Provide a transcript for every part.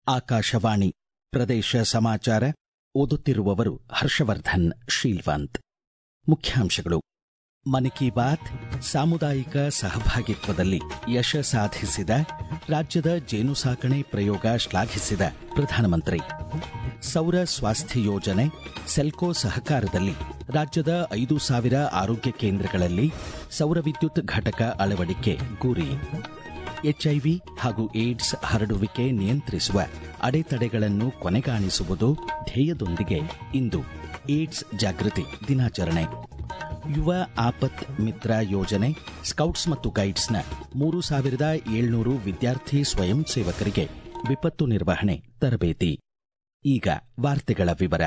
ಆಕಾಶವಾಣಿ ಪ್ರದೇಶ ಸಮಾಚಾರ ಓದುತ್ತಿರುವವರು ಹರ್ಷವರ್ಧನ್ ಶೀಲ್ವಂತ್. ಮುಖ್ಯಾಂಶಗಳು. ಮನ್ ಕಿ ಬಾತ್ ಸಾಮುದಾಯಿಕ ಸಹಭಾಗಿತ್ವದಲ್ಲಿ ಯಶ ಸಾಧಿಸಿದ ರಾಜ್ಯದ ಜೇನು ಸಾಕಣೆ ಪ್ರಯೋಗ ಶ್ಲಾಘಿಸಿದ ಪ್ರಧಾನಮಂತ್ರಿ. ಸೌರ ಸ್ವಾಸ್ಥ್ಯ ಯೋಜನೆ ಸೆಲ್ಕೋ ಸಹಕಾರದಲ್ಲಿ ರಾಜ್ಯದ 5,000 ಆರೋಗ್ಯ ಕೇಂದ್ರಗಳಲ್ಲಿ ಸೌರ ವಿದ್ಯುತ್ ಘಟಕ ಅಳವಡಿಕೆ ಗುರಿ. ಎಚ್ಐವಿ ಹಾಗೂ ಏಡ್ಸ್ ಹರಡುವಿಕೆ ನಿಯಂತ್ರಿಸುವ ಅಡೆತಡೆಗಳನ್ನು ಕೊನೆಗಾಣಿಸುವುದು ಧ್ಯೇಯದೊಂದಿಗೆ ಇಂದು ಏಡ್ಸ್ ಜಾಗೃತಿ ದಿನಾಚರಣೆ. ಯುವ ಆಪತ್ ಮಿತ್ರ ಯೋಜನೆ ಸ್ಕೌಟ್ಸ್ ಮತ್ತು ಗೈಡ್ಸ್ನ 3,700 ವಿದ್ಯಾರ್ಥಿ ಸ್ವಯಂ ಸೇವಕರಿಗೆ ವಿಪತ್ತು ನಿರ್ವಹಣೆ ತರಬೇತಿ. ಈಗ ವಾರ್ತೆಗಳ ವಿವರ.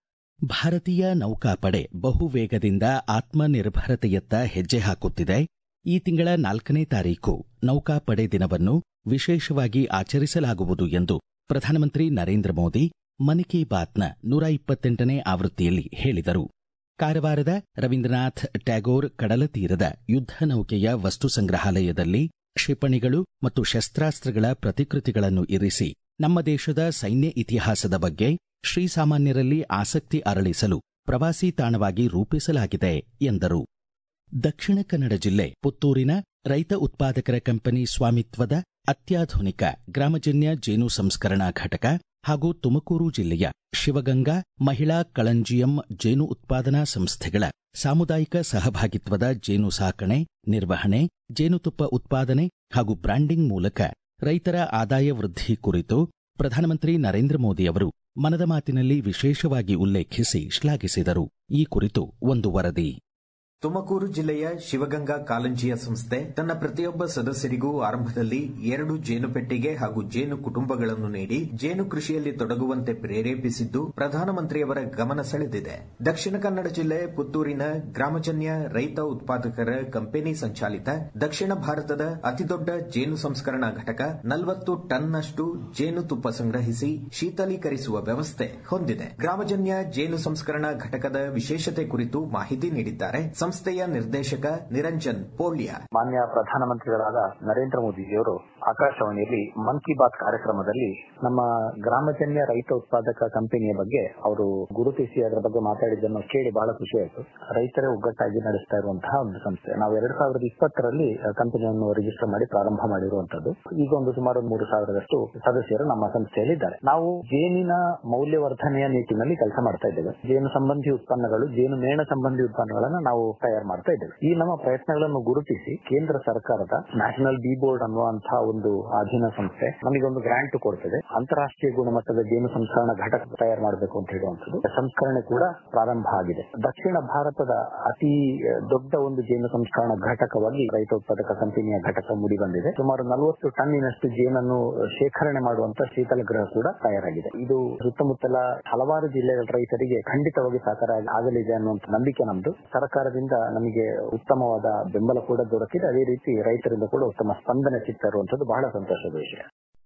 ಭಾರತೀಯ ನೌಕಾಪಡೆ ಬಹುವೇಗದಿಂದ ಆತ್ಮನಿರ್ಭರತೆಯತ್ತ ಹೆಜ್ಜೆ ಹಾಕುತ್ತಿದೆ. ಈ ತಿಂಗಳ 4ನೇ ತಾರೀಖು ನೌಕಾಪಡೆ ದಿನವನ್ನು ವಿಶೇಷವಾಗಿ ಆಚರಿಸಲಾಗುವುದು ಎಂದು ಪ್ರಧಾನಮಂತ್ರಿ ನರೇಂದ್ರ ಮೋದಿ ಮನ್ ಕಿ ಬಾತ್ನ 128ನೇ ಆವೃತ್ತಿಯಲ್ಲಿ ಹೇಳಿದರು. ಕಾರವಾರದ ರವೀಂದ್ರನಾಥ್ ಟ್ಯಾಗೋರ್ ಕಡಲತೀರದ ಯುದ್ಧ ನೌಕೆಯ ವಸ್ತು ಸಂಗ್ರಹಾಲಯದಲ್ಲಿ ಕ್ಷಿಪಣಿಗಳು ಮತ್ತು ಶಸ್ತ್ರಾಸ್ತ್ರಗಳ ಪ್ರತಿಕೃತಿಗಳನ್ನು ಇರಿಸಿ ನಮ್ಮ ದೇಶದ ಸೈನ್ಯ ಇತಿಹಾಸದ ಬಗ್ಗೆ ಶ್ರೀಸಾಮಾನ್ಯರಲ್ಲಿ ಆಸಕ್ತಿ ಅರಳಿಸಲು ಪ್ರವಾಸಿ ತಾಣವಾಗಿ ರೂಪಿಸಲಾಗಿದೆ ಎಂದರು. ದಕ್ಷಿಣ ಕನ್ನಡ ಜಿಲ್ಲೆ ಪುತ್ತೂರಿನ ರೈತ ಉತ್ಪಾದಕರ ಕಂಪನಿ ಸ್ವಾಮಿತ್ವದ ಅತ್ಯಾಧುನಿಕ ಗ್ರಾಮಜನ್ಯ ಜೇನು ಸಂಸ್ಕರಣಾ ಘಟಕ ಹಾಗೂ ತುಮಕೂರು ಜಿಲ್ಲೆಯ ಶಿವಗಂಗಾ ಮಹಿಳಾ ಕಳಂಜಿಯಂ ಜೇನು ಉತ್ಪಾದನಾ ಸಂಸ್ಥೆಗಳ ಸಾಮುದಾಯಿಕ ಸಹಭಾಗಿತ್ವದ ಜೇನು ಸಾಕಣೆ, ನಿರ್ವಹಣೆ, ಜೇನುತುಪ್ಪ ಉತ್ಪಾದನೆ ಹಾಗೂ ಬ್ರಾಂಡಿಂಗ್ ಮೂಲಕ ರೈತರ ಆದಾಯ ವೃದ್ಧಿ ಕುರಿತು ಪ್ರಧಾನಮಂತ್ರಿ ನರೇಂದ್ರ ಮೋದಿ ಅವರು ಮನದ ಮಾತಿನಲ್ಲಿ ವಿಶೇಷವಾಗಿ ಉಲ್ಲೇಖಿಸಿ ಶ್ಲಾಘಿಸಿದರು. ಈ ಕುರಿತು ಒಂದು ವರದಿ. ತುಮಕೂರು ಜಿಲ್ಲೆಯ ಶಿವಗಂಗಾ ಕಾಲಂಜಿಯ ಸಂಸ್ಥೆ ತನ್ನ ಪ್ರತಿಯೊಬ್ಬ ಸದಸ್ಯರಿಗೂ ಆರಂಭದಲ್ಲಿ 2 ಜೇನು ಪೆಟ್ಟಿಗೆ ಹಾಗೂ ಜೇನು ಕುಟುಂಬಗಳನ್ನು ನೀಡಿ ಜೇನು ಕೃಷಿಯಲ್ಲಿ ತೊಡಗುವಂತೆ ಪ್ರೇರೇಪಿಸಿದ್ದು ಪ್ರಧಾನಮಂತ್ರಿಯವರ ಗಮನ ಸೆಳೆದಿದೆ. ದಕ್ಷಿಣ ಕನ್ನಡ ಜಿಲ್ಲೆ ಪುತ್ತೂರಿನ ಗ್ರಾಮಜನ್ಯ ರೈತ ಉತ್ಪಾದಕರ ಕಂಪನಿ ಸಂಚಾಲಿತ ದಕ್ಷಿಣ ಭಾರತದ ಅತಿದೊಡ್ಡ ಜೇನು ಸಂಸ್ಕರಣಾ ಘಟಕ 40 ಟನ್ನಷ್ಟು ಜೇನುತುಪ್ಪ ಸಂಗ್ರಹಿಸಿ ಶೀತಲೀಕರಿಸುವ ವ್ಯವಸ್ಥೆ ಹೊಂದಿದೆ. ಗ್ರಾಮಜನ್ಯ ಜೇನು ಸಂಸ್ಕರಣಾ ಘಟಕದ ವಿಶೇಷತೆ ಕುರಿತು ಮಾಹಿತಿ ನೀಡಿದ್ದಾರೆ ಸಂಸ್ಥೆಯ ನಿರ್ದೇಶಕ ನಿರಂಜನ್ ಪೋಳ್ಯ. ಮಾನ್ಯ ಪ್ರಧಾನಮಂತ್ರಿಗಳಾದ ನರೇಂದ್ರ ಮೋದಿಜಿಯವರು ಆಕಾಶವಾಣಿಯಲ್ಲಿ ಮನ್ ಕಿ ಬಾತ್ ಕಾರ್ಯಕ್ರಮದಲ್ಲಿ ನಮ್ಮ ಗ್ರಾಮಜನ್ಯ ರೈತ ಉತ್ಪಾದಕ ಕಂಪನಿಯ ಬಗ್ಗೆ ಅವರು ಗುರುತಿಸಿ ಅದರ ಬಗ್ಗೆ ಮಾತಾಡಿದ್ದನ್ನು ಕೇಳಿ ಬಹಳ ಖುಷಿ ಆಯಿತು. ರೈತರೇ ಒಗ್ಗಟ್ಟಾಗಿ ನಡೆಸ್ತಾ ಇರುವಂತಹ ಒಂದು ಸಂಸ್ಥೆ. ನಾವು 2020ರಲ್ಲಿ ಕಂಪನಿಯನ್ನು ರಿಜಿಸ್ಟರ್ ಮಾಡಿ ಪ್ರಾರಂಭ ಮಾಡಿರುವಂತದ್ದು. ಈಗ ಒಂದು ಸುಮಾರು 3,000ರಷ್ಟು ಸದಸ್ಯರು ನಮ್ಮ ಸಂಸ್ಥೆಯಲ್ಲಿದ್ದಾರೆ. ನಾವು ಜೇನಿನ ಮೌಲ್ಯವರ್ಧನೆಯ ನಿಟ್ಟಿನಲ್ಲಿ ಕೆಲಸ ಮಾಡ್ತಾ ಇದ್ದೇವೆ. ಜೇನು ಸಂಬಂಧಿ ಉತ್ಪನ್ನಗಳು, ಜೇನು ಮೇಣ ಸಂಬಂಧಿ ಉತ್ಪನ್ನಗಳನ್ನು ನಾವು ತಯಾರು ಮಾಡ್ತಾ ಇದ್ದೇವೆ. ಈ ನಮ್ಮ ಪ್ರಯತ್ನಗಳನ್ನು ಗುರುತಿಸಿ ಕೇಂದ್ರ ಸರ್ಕಾರದ ನ್ಯಾಷನಲ್ ಬಿ ಬೋರ್ಡ್ ಅನ್ನುವಂತಹ ಒಂದು ಅಧೀನ ಸಂಸ್ಥೆ ನಮಗೊಂದು ಗ್ರಾಂಟ್ ಕೊಡ್ತದೆ. ಅಂತಾರಾಷ್ಟ್ರೀಯ ಗುಣಮಟ್ಟದ ಜೇನು ಸಂಸ್ಕರಣಾ ಘಟಕ ತಯಾರು ಮಾಡಬೇಕು ಅಂತ ಹೇಳುವಂಥದ್ದು ಸಂಸ್ಕರಣೆ ಕೂಡ ಪ್ರಾರಂಭ ಆಗಿದೆ. ದಕ್ಷಿಣ ಭಾರತದ ಅತಿ ದೊಡ್ಡ ಒಂದು ಜೇನು ಸಂಸ್ಕರಣಾ ಘಟಕವಾಗಿ ರೈತ ಉತ್ಪಾದಕ ಕಂಪನಿಯ ಘಟಕ ಮೂಡಿ ಬಂದಿದೆ. ಸುಮಾರು 40 ಟನ್ನಿನಷ್ಟು ಜೇನನ್ನು ಶೇಖರಣೆ ಮಾಡುವಂತಹ ಶೀತಲ ಗೃಹ ಕೂಡ ತಯಾರಾಗಿದೆ. ಇದು ಸುತ್ತಮುತ್ತಲ ಹಲವಾರು ಜಿಲ್ಲೆಗಳ ರೈತರಿಗೆ ಖಂಡಿತವಾಗಿ ಸಹಕಾರ ಆಗಲಿದೆ ಅನ್ನುವಂಥ ನಂಬಿಕೆ ನಮ್ದು. ಸರ್ಕಾರದಿಂದ ನಮಗೆ ಉತ್ತಮವಾದ ಬೆಂಬಲ ಕೂಡ ದೊರಕಿದೆ. ಅದೇ ರೀತಿ ರೈತರಿಂದ ಕೂಡ ಉತ್ತಮ ಸ್ಪಂದನೆ ಸಿಗ್ತಾ ಇರುವಂತದ್ದು ಬಹಳ ಸಂತೋಷದ ವಿಷಯ.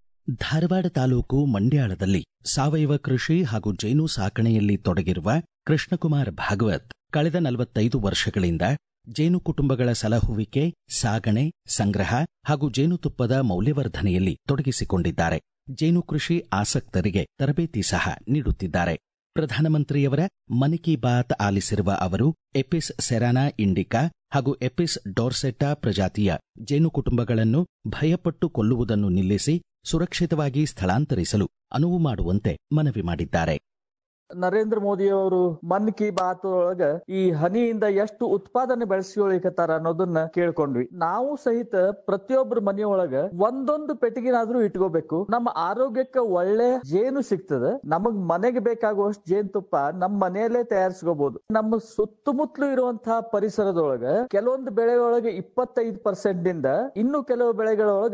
ಧಾರವಾಡ ತಾಲೂಕು ಮಂಡ್ಯಾಳದಲ್ಲಿ ಸಾವಯವ ಕೃಷಿ ಹಾಗೂ ಜೇನು ಸಾಕಣೆಯಲ್ಲಿ ತೊಡಗಿರುವ ಕೃಷ್ಣಕುಮಾರ್ ಭಾಗವತ್ ಕಳೆದ 45 ವರ್ಷಗಳಿಂದ ಜೇನು ಕುಟುಂಬಗಳ ಸಲಹುವಿಕೆ, ಸಾಗಣೆ, ಸಂಗ್ರಹ ಹಾಗೂ ಜೇನುತುಪ್ಪದ ಮೌಲ್ಯವರ್ಧನೆಯಲ್ಲಿ ತೊಡಗಿಸಿಕೊಂಡಿದ್ದಾರೆ. ಜೇನು ಕೃಷಿ ಆಸಕ್ತರಿಗೆ ತರಬೇತಿ ಸಹ ನೀಡುತ್ತಿದ್ದಾರೆ. ಪ್ರಧಾನಮಂತ್ರಿಯವರ ಮನ್ ಕಿ ಬಾತ್ ಆಲಿಸಿರುವ ಅವರು ಎಪಿಸ್ ಸೆರಾನಾ ಇಂಡಿಕಾ ಹಾಗೂ ಎಪಿಸ್ ಡೋರ್ಸೆಟಾ ಪ್ರಜಾತಿಯ ಜೇನು ಕುಟುಂಬಗಳನ್ನು ಭಯಪಟ್ಟು ಕೊಲ್ಲುವುದನ್ನು ನಿಲ್ಲಿಸಿ ಸುರಕ್ಷಿತವಾಗಿ ಸ್ಥಳಾಂತರಿಸಲು ಅನುವು ಮಾಡುವಂತೆ ಮನವಿ ಮಾಡಿದ್ದಾರೆ. ನರೇಂದ್ರ ಮೋದಿ ಅವರು ಮನ್ ಕಿ ಬಾತ್ ಒಳಗ ಈ ಹನಿಯಿಂದ ಎಷ್ಟು ಉತ್ಪಾದನೆ ಬೆಳೆಸಿಕೊಳ್ಳಿಕತ್ತಾರ ಅನ್ನೋದನ್ನ ಕೇಳ್ಕೊಂಡ್ವಿ. ನಾವು ಸಹಿತ ಪ್ರತಿಯೊಬ್ಬರ ಮನೆಯೊಳಗ ಒಂದೊಂದು ಪೆಟ್ಟಿಗೆನಾದ್ರೂ ಇಟ್ಕೋಬೇಕು. ನಮ್ಮ ಆರೋಗ್ಯಕ್ಕೆ ಒಳ್ಳೆ ಜೇನು ಸಿಗ್ತದೆ. ನಮಗ್ ಮನೆಗೆ ಬೇಕಾಗುವಷ್ಟು ಜೇನುತುಪ್ಪ ನಮ್ಮ ಮನೆಯಲ್ಲೇ ತಯಾರಿಸ್ಕೋಬಹುದು. ನಮ್ಮ ಸುತ್ತಮುತ್ತಲು ಇರುವಂತಹ ಪರಿಸರದೊಳಗ ಕೆಲವೊಂದು ಬೆಳೆಗಳೊಳಗೆ 25% ದಿಂದ ಇನ್ನು ಕೆಲವು ಬೆಳೆಗಳೊಳಗ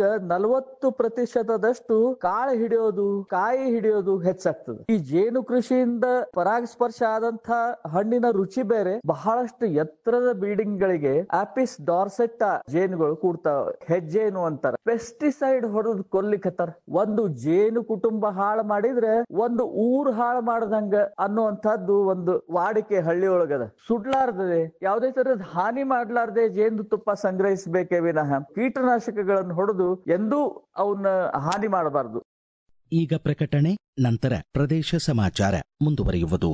40% ಕಾಳು ಹಿಡಿಯೋದು, ಕಾಯಿ ಹಿಡಿಯೋದು ಹೆಚ್ಚಾಗ್ತದೆ. ಈ ಜೇನು ಕೃಷಿಯಿಂದ ಪರಾಗಸ್ಪರ್ಶ ಆದಂತ ಹಣ್ಣಿನ ರುಚಿ ಬೇರೆ. ಬಹಳಷ್ಟು ಎತ್ತರದ ಬಿಲ್ಡಿಂಗ್ ಗಳಿಗೆ ಆಪಿಸ್ ಡಾರ್ಸೆಟಾ ಜೇನುಗಳು ಕೂಡ್ತಾವ. ಹೆಜ್ಜೇನು ಅಂತಾರ. ಪೆಸ್ಟಿಸೈಡ್ ಹೊಡೆದು ಕೊಲ್ಲಿಕತ್ತಾರ. ಒಂದು ಜೇನು ಕುಟುಂಬ ಹಾಳು ಮಾಡಿದ್ರೆ ಒಂದು ಊರು ಹಾಳು ಮಾಡದಂಗ ಅನ್ನುವಂಥದ್ದು ಒಂದು ವಾಡಿಕೆ ಹಳ್ಳಿ ಒಳಗದ. ಸುಡ್ಲಾರ್ದೆ ಯಾವುದೇ ತರದ ಹಾನಿ ಮಾಡ್ಲಾರ್ದೆ ಜೇನುತುಪ್ಪ ಸಂಗ್ರಹಿಸಬೇಕೇ ವಿನಃ ಕೀಟನಾಶಕಗಳನ್ನು ಹೊಡೆದು ಎಂದೂ ಅವನ್ನ ಹಾನಿ ಮಾಡಬಾರದು. ಈಗ ಪ್ರಕಟಣೆ, ನಂತರ ಪ್ರದೇಶ ಸಮಾಚಾರ ಮುಂದುವರಿಯುವುದು.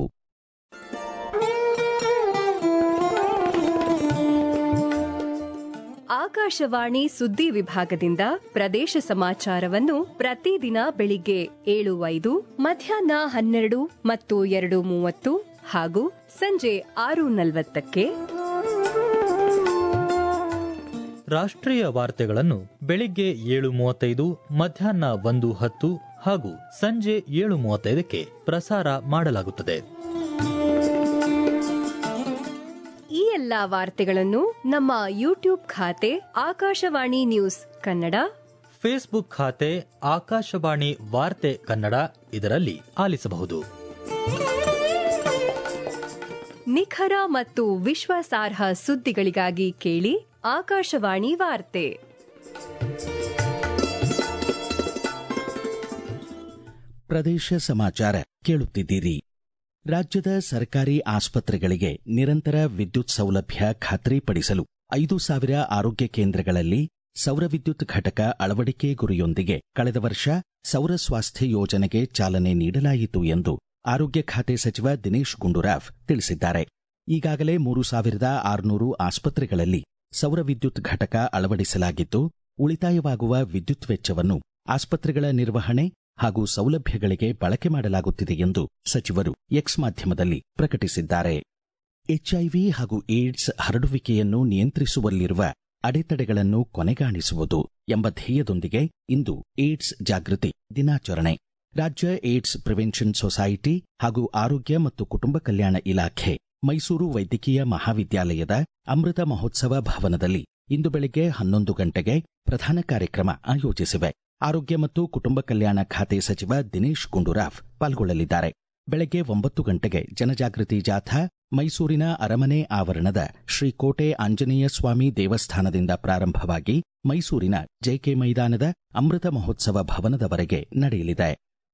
ಆಕಾಶವಾಣಿ ಸುದ್ದಿ ವಿಭಾಗದಿಂದ ಪ್ರದೇಶ ಸಮಾಚಾರವನ್ನು ಪ್ರತಿದಿನ ಬೆಳಿಗ್ಗೆ 7:05, ಮಧ್ಯಾಹ್ನ 12 ಮತ್ತು 2:30 ಹಾಗೂ ಸಂಜೆ 6:40ಕ್ಕೆ. ರಾಷ್ಟ್ರೀಯ ವಾರ್ತೆಗಳನ್ನು ಬೆಳಿಗ್ಗೆ 7:35, ಮಧ್ಯಾಹ್ನ 1:10 ಹಾಗೂ ಸಂಜೆ 7:35ಕ್ಕೆ ಪ್ರಸಾರ ಮಾಡಲಾಗುತ್ತದೆ. ಈ ಎಲ್ಲಾ ವಾರ್ತೆಗಳನ್ನು ನಮ್ಮ ಯೂಟ್ಯೂಬ್ ಖಾತೆ ಆಕಾಶವಾಣಿ ನ್ಯೂಸ್ ಕನ್ನಡ, ಫೇಸ್ಬುಕ್ ಖಾತೆ ಆಕಾಶವಾಣಿ ವಾರ್ತೆ ಕನ್ನಡ ಇದರಲ್ಲಿ ಆಲಿಸಬಹುದು. ನಿಖರ ಮತ್ತು ವಿಶ್ವಾಸಾರ್ಹ ಸುದ್ದಿಗಳಿಗಾಗಿ ಕೇಳಿ ಆಕಾಶವಾಣಿ ವಾರ್ತೆ. ಪ್ರದೇಶ ಸಮಾಚಾರ ಕೇಳುತ್ತಿದ್ದೀರಿ. ರಾಜ್ಯದ ಸರ್ಕಾರಿ ಆಸ್ಪತ್ರೆಗಳಿಗೆ ನಿರಂತರ ವಿದ್ಯುತ್ ಸೌಲಭ್ಯ ಖಾತ್ರಿಪಡಿಸಲು 5,000 ಆರೋಗ್ಯ ಕೇಂದ್ರಗಳಲ್ಲಿ ಸೌರ ವಿದ್ಯುತ್ ಘಟಕ ಅಳವಡಿಕೆ ಗುರಿಯೊಂದಿಗೆ ಕಳೆದ ವರ್ಷ ಸೌರ ಸ್ವಾಸ್ಥ್ಯ ಯೋಜನೆಗೆ ಚಾಲನೆ ನೀಡಲಾಯಿತು ಎಂದು ಆರೋಗ್ಯ ಖಾತೆ ಸಚಿವ ದಿನೇಶ್ ಗುಂಡೂರಾವ್ ತಿಳಿಸಿದ್ದಾರೆ. ಈಗಾಗಲೇ 3,600 ಆಸ್ಪತ್ರೆಗಳಲ್ಲಿ ಸೌರ ವಿದ್ಯುತ್ ಘಟಕ ಅಳವಡಿಸಲಾಗಿದ್ದು, ಉಳಿತಾಯವಾಗುವ ವಿದ್ಯುತ್ ವೆಚ್ಚವನ್ನು ಆಸ್ಪತ್ರೆಗಳ ನಿರ್ವಹಣೆ ಹಾಗೂ ಸೌಲಭ್ಯಗಳಿಗೆ ಬಳಕೆ ಮಾಡಲಾಗುತ್ತಿದೆ ಎಂದು ಸಚಿವರು ಎಕ್ಸ್ ಮಾಧ್ಯಮದಲ್ಲಿ ಪ್ರಕಟಿಸಿದ್ದಾರೆ. ಎಚ್ಐವಿ ಹಾಗೂ ಏಡ್ಸ್ ಹರಡುವಿಕೆಯನ್ನು ನಿಯಂತ್ರಿಸುವಲ್ಲಿರುವ ಅಡೆತಡೆಗಳನ್ನು ಕೊನೆಗಾಣಿಸುವುದು ಎಂಬ ಧ್ಯೇಯದೊಂದಿಗೆ ಇಂದು ಏಡ್ಸ್ ಜಾಗೃತಿ ದಿನಾಚರಣೆ. ರಾಜ್ಯ ಏಡ್ಸ್ ಪ್ರಿವೆನ್ಷನ್ ಸೊಸೈಟಿ ಹಾಗೂ ಆರೋಗ್ಯ ಮತ್ತು ಕುಟುಂಬ ಕಲ್ಯಾಣ ಇಲಾಖೆ ಮೈಸೂರು ವೈದ್ಯಕೀಯ ಮಹಾವಿದ್ಯಾಲಯದ ಅಮೃತ ಮಹೋತ್ಸವ ಭವನದಲ್ಲಿ ಇಂದು ಬೆಳಗ್ಗೆ 11 ಗಂಟೆಗೆ ಪ್ರಧಾನ ಕಾರ್ಯಕ್ರಮ ಆಯೋಜಿಸಿವೆ. ಆರೋಗ್ಯ ಮತ್ತು ಕುಟುಂಬ ಕಲ್ಯಾಣ ಖಾತೆ ಸಚಿವ ದಿನೇಶ್ ಗುಂಡೂರಾವ್ ಪಾಲ್ಗೊಳ್ಳಲಿದ್ದಾರೆ. ಬೆಳಗ್ಗೆ 9 ಗಂಟೆಗೆ ಜನಜಾಗೃತಿ ಜಾಥಾ ಮೈಸೂರಿನ ಅರಮನೆ ಆವರಣದ ಶ್ರೀಕೋಟೆ ಆಂಜನೇಯ ಸ್ವಾಮಿ ದೇವಸ್ಥಾನದಿಂದ ಪ್ರಾರಂಭವಾಗಿ ಮೈಸೂರಿನ ಜೆಕೆ ಮೈದಾನದ ಅಮೃತ ಮಹೋತ್ಸವ ಭವನದವರೆಗೆ ನಡೆಯಲಿದೆ.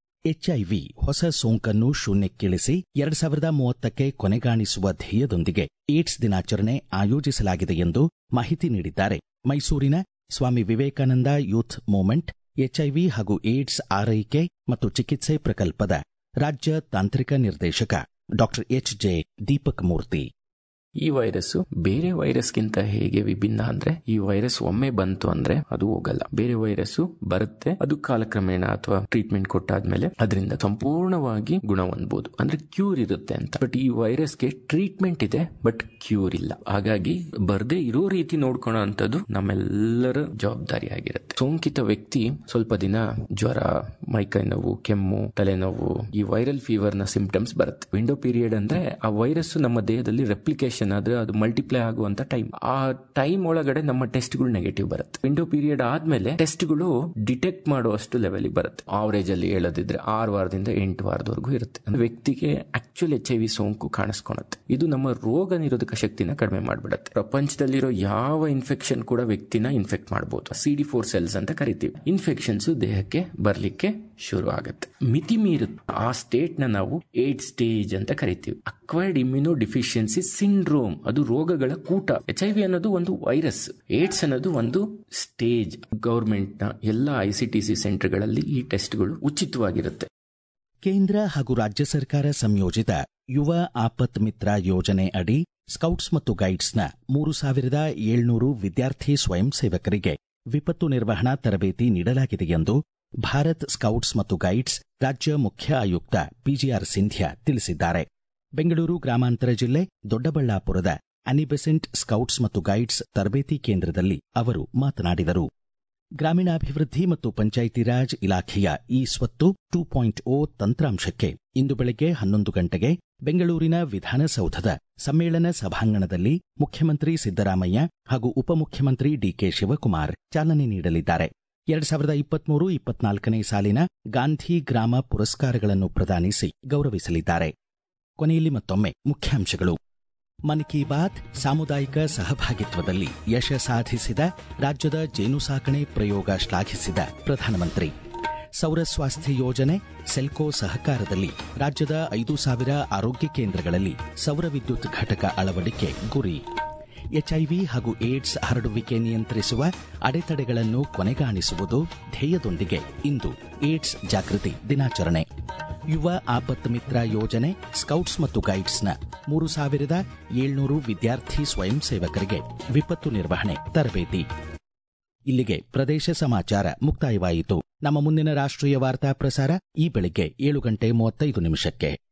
ಎಚ್ಐವಿ ಹೊಸ ಸೋಂಕನ್ನು ಶೂನ್ಯಕ್ಕಿಳಿಸಿ 2030ಕ್ಕೆ ಕೊನೆಗಾಣಿಸುವ ಧ್ಯೇಯದೊಂದಿಗೆ ಏಡ್ಸ್ ದಿನಾಚರಣೆ ಆಯೋಜಿಸಲಾಗಿದೆ ಎಂದು ಮಾಹಿತಿ ನೀಡಿದ್ದಾರೆ ಮೈಸೂರಿನ Swami Vivekananda youth movement HIV ಹಾಗೂ ಏಡ್ಸ್ ಆರೈಕೆ ಮತ್ತು ಚಿಕಿತ್ಸೆ ಪ್ರಕಲ್ಪದ ರಾಜ್ಯ ತಾಂತ್ರಿಕ ನಿರ್ದೇಶಕ ಡಾಕ್ಟರ್ ಎಚ್.ಜೆ. ದೀಪಕ್ ಮೂರ್ತಿ. ಈ ವೈರಸ್ ಬೇರೆ ವೈರಸ್ಗಿಂತ ಹೇಗೆ ವಿಭಿನ್ನ ಅಂದ್ರೆ, ಈ ವೈರಸ್ ಒಮ್ಮೆ ಬಂತು ಅಂದ್ರೆ ಅದು ಹೋಗಲ್ಲ. ಬೇರೆ ವೈರಸ್ ಬರುತ್ತೆ, ಅದು ಕಾಲಕ್ರಮೇಣ ಅಥವಾ ಟ್ರೀಟ್ಮೆಂಟ್ ಕೊಟ್ಟಾದ್ಮೇಲೆ ಅದರಿಂದ ಸಂಪೂರ್ಣವಾಗಿ ಗುಣ ಹೊಂದಬಹುದು, ಅಂದ್ರೆ ಕ್ಯೂರ್ ಇರುತ್ತೆ ಅಂತ. ಬಟ್ ಈ ವೈರಸ್ಗೆ ಟ್ರೀಟ್ಮೆಂಟ್ ಇದೆ, ಬಟ್ ಕ್ಯೂರ್ ಇಲ್ಲ. ಹಾಗಾಗಿ ಬರ್ದೇ ಇರೋ ರೀತಿ ನೋಡ್ಕೊಳ್ಳೋ ಅಂತದ್ದು ನಮ್ಮೆಲ್ಲರ ಜವಾಬ್ದಾರಿ ಆಗಿರುತ್ತೆ. ಸೋಂಕಿತ ವ್ಯಕ್ತಿ ಸ್ವಲ್ಪ ದಿನ ಜ್ವರ, ಮೈಕೈ ನೋವು, ಕೆಮ್ಮು, ತಲೆನೋವು, ಈ ವೈರಲ್ ಫೀವರ್ ನ ಸಿಂಪ್ಟಮ್ಸ್ ಬರುತ್ತೆ. ವಿಂಡೋ ಪೀರಿಯಡ್ ಅಂದ್ರೆ ಆ ವೈರಸ್ ನಮ್ಮ ದೇಹದಲ್ಲಿ ರೆಪ್ಲಿಕೇಶನ್ ಆದ್ರೆ ಅದು ಮಲ್ಟಿಪ್ಲೈ ಆಗುವಂತ ಟೈಮ್. ಆ ಟೈಮ್ ಒಳಗಡೆ ನಮ್ಮ ಟೆಸ್ಟ್ಗಳು ನೆಗೆಟಿವ್ ಬರುತ್ತೆ. ವಿಂಡೋ ಪೀರಿಯಡ್ ಆದ್ಮೇಲೆ ಟೆಸ್ಟ್ಗಳು ಡಿಟೆಕ್ಟ್ ಮಾಡುವಷ್ಟು ಲೆವೆಲ್ ಬರುತ್ತೆ. ಆವರೇಜ್ ಅಲ್ಲಿ ಹೇಳೋದಿದ್ರೆ 6 ವಾರದಿಂದ 8 ವಾರದವರೆಗೂ ಇರುತ್ತೆ. ವ್ಯಕ್ತಿಗೆ ಆಕ್ಚುಲ್ HIV ಸೋಂಕು ಕಾಣಿಸ್ಕೊಳುತ್ತೆ. ಇದು ನಮ್ಮ ರೋಗ ನಿರೋಧಕ ಶಕ್ತಿನ ಕಡಿಮೆ ಮಾಡ್ಬಿಡುತ್ತೆ. ಪ್ರಪಂಚದಲ್ಲಿರೋ ಯಾವ ಇನ್ಫೆಕ್ಷನ್ ಕೂಡ ವ್ಯಕ್ತಿನ ಇನ್ಫೆಕ್ಟ್ ಮಾಡಬಹುದು. CD4 ಸೆಲ್ಸ್ ಅಂತ ಕರಿತೀವಿ. ಇನ್ಫೆಕ್ಷನ್ಸ್ ದೇಹಕ್ಕೆ ಬರ್ಲಿಕ್ಕೆ ಶುರು ಆಗುತ್ತೆ. ಮಿತಿ ಮೀರುತ್ತೆ ಆ ಸ್ಟೇಟ್ ನ ನಾವು ಏಡ್ ಸ್ಟೇಜ್ ಅಂತ ಕರಿತೀವಿ. ಅಕ್ವೈರ್ಡ್ ಇಮ್ಯುನೋ ಡಿಫಿಷಿಯನ್ಸಿ ಸಿಂಡ್ರೋಮ್, ಅದು ರೋಗಗಳ ಕೂಟ. HIV ಅನ್ನೋದು ಒಂದು ವೈರಸ್, ಏಡ್ಸ್ ಅನ್ನೋದು ಒಂದು ಸ್ಟೇಜ್. ಗವರ್ಮೆಂಟ್ ನ ಎಲ್ಲಾ ICTC ಸೆಂಟರ್ಗಳಲ್ಲಿ ಈ ಟೆಸ್ಟ್ಗಳು ಉಚಿತವಾಗಿರುತ್ತೆ. ಕೇಂದ್ರ ಹಾಗೂ ರಾಜ್ಯ ಸರ್ಕಾರ ಸಂಯೋಜಿತ ಯುವ ಆಪತ್ ಮಿತ್ರ ಯೋಜನೆ ಅಡಿ ಸ್ಕೌಟ್ಸ್ ಮತ್ತು ಗೈಡ್ಸ್ನ 3,700 ವಿದ್ಯಾರ್ಥಿ ಸ್ವಯಂ ಸೇವಕರಿಗೆ ವಿಪತ್ತು ನಿರ್ವಹಣಾ ತರಬೇತಿ ನೀಡಲಾಗಿದೆ ಎಂದು ಭಾರತ್ ಸ್ಕೌಟ್ಸ್ ಮತ್ತು ಗೈಡ್ಸ್ ರಾಜ್ಯ ಮುಖ್ಯ ಆಯುಕ್ತ ಪಿಜಿಆರ್ ಸಿಂಧ್ಯಾ ತಿಳಿಸಿದ್ದಾರೆ. ಬೆಂಗಳೂರು ಗ್ರಾಮಾಂತರ ಜಿಲ್ಲೆ ದೊಡ್ಡಬಳ್ಳಾಪುರದ ಅನಿಬೆಸೆಂಟ್ ಸ್ಕೌಟ್ಸ್ ಮತ್ತು ಗೈಡ್ಸ್ ತರಬೇತಿ ಕೇಂದ್ರದಲ್ಲಿ ಅವರು ಮಾತನಾಡಿದರು. ಗ್ರಾಮೀಣಾಭಿವೃದ್ಧಿ ಮತ್ತು ಪಂಚಾಯಿತಿ ರಾಜ್ ಇಲಾಖೆಯ ಈ ಸ್ವತ್ತು 2.0 ತಂತ್ರಾಂಶಕ್ಕೆ ಇಂದು ಬೆಳಗ್ಗೆ 11 ಗಂಟೆಗೆ ಬೆಂಗಳೂರಿನ ವಿಧಾನಸೌಧದ ಸಮ್ಮೇಳನ ಸಭಾಂಗಣದಲ್ಲಿ ಮುಖ್ಯಮಂತ್ರಿ ಸಿದ್ದರಾಮಯ್ಯ ಹಾಗೂ ಉಪಮುಖ್ಯಮಂತ್ರಿ ಡಿಕೆ ಶಿವಕುಮಾರ್ ಚಾಲನೆ ನೀಡಲಿದ್ದಾರೆ. 2023-24ನೇ ಸಾಲಿನ ಗಾಂಧಿ ಗ್ರಾಮ ಪುರಸ್ಕಾರಗಳನ್ನು ಪ್ರದಾನಿಸಿ ಗೌರವಿಸಲಿದ್ದಾರೆ. ಕೊನೆಯಲ್ಲಿ ಮತ್ತೊಮ್ಮೆ ಮುಖ್ಯಾಂಶಗಳು. ಮನ್ ಕಿ ಬಾತ್ ಸಾಮುದಾಯಿಕ ಸಹಭಾಗಿತ್ವದಲ್ಲಿ ಯಶ ಸಾಧಿಸಿದ ರಾಜ್ಯದ ಜೇನು ಸಾಕಣೆ ಪ್ರಯೋಗ ಶ್ಲಾಘಿಸಿದ ಪ್ರಧಾನಮಂತ್ರಿ. ಸೌರ ಸ್ವಾಸ್ಥ್ಯ ಯೋಜನೆ ಸೆಲ್ಕೋ ಸಹಕಾರದಲ್ಲಿ ರಾಜ್ಯದ 5,000 ಆರೋಗ್ಯ ಕೇಂದ್ರಗಳಲ್ಲಿ ಸೌರ ವಿದ್ಯುತ್ ಘಟಕ ಅಳವಡಿಕೆ ಗುರಿ. ಎಚ್ಐವಿ ಹಾಗೂ ಏಡ್ಸ್ ಹರಡುವಿಕೆ ನಿಯಂತ್ರಿಸುವ ಅಡೆತಡೆಗಳನ್ನು ಕೊನೆಗಾಣಿಸುವುದು ಧ್ಯೇಯದೊಂದಿಗೆ ಇಂದು ಏಡ್ಸ್ ಜಾಗೃತಿ ದಿನಾಚರಣೆ. ಯುವ ಆಪತ್ ಮಿತ್ರ ಯೋಜನೆ ಸ್ಕೌಟ್ಸ್ ಮತ್ತು ಗೈಡ್ಸ್ನ 3,700 ವಿದ್ಯಾರ್ಥಿ ಸ್ವಯಂ ಸೇವಕರಿಗೆ ವಿಪತ್ತು ನಿರ್ವಹಣೆ ತರಬೇತಿ. ಇಲ್ಲಿಗೆ ಪ್ರದೇಶ ಸಮಾಚಾರ ಮುಕ್ತಾಯವಾಯಿತು. ನಮ್ಮ ಮುಂದಿನ ರಾಷ್ಟ್ರೀಯ ವಾರ್ತಾ ಪ್ರಸಾರ ಈ ಬೆಳಿಗ್ಗೆ 7:35